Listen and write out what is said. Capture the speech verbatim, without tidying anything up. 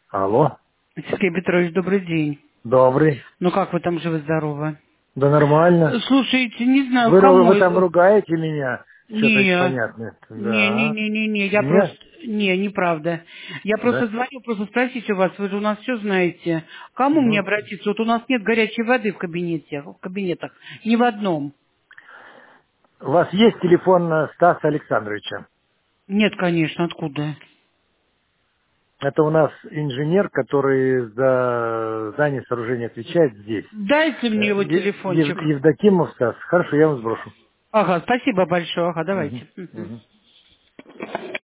Алло. Сергей Петрович, добрый день. Добрый. Ну как вы там живы-здоровы? Да нормально. Слушайте, не знаю, Вы, ру- кому... вы там ругаете меня? Что-то Не, непонятное. не, не, Да. не, не, не, я просто... Нет? Не, неправда. Я просто Да. звоню, просто спросить у вас, вы же у нас все знаете. К кому мне Мгм. обратиться? Вот у нас нет горячей воды в кабинете, в кабинетах, ни в одном. У вас есть телефон э, Стаса Александровича? Нет, конечно, откуда? Это у нас инженер, который за здание сооружения отвечает здесь. Дайте мне Э, его Е- телефончик. Ев- Евдокимов Стас. Хорошо, я вам сброшу. Ага, спасибо большое, ага, Мгм. давайте. Мгм. Мгм.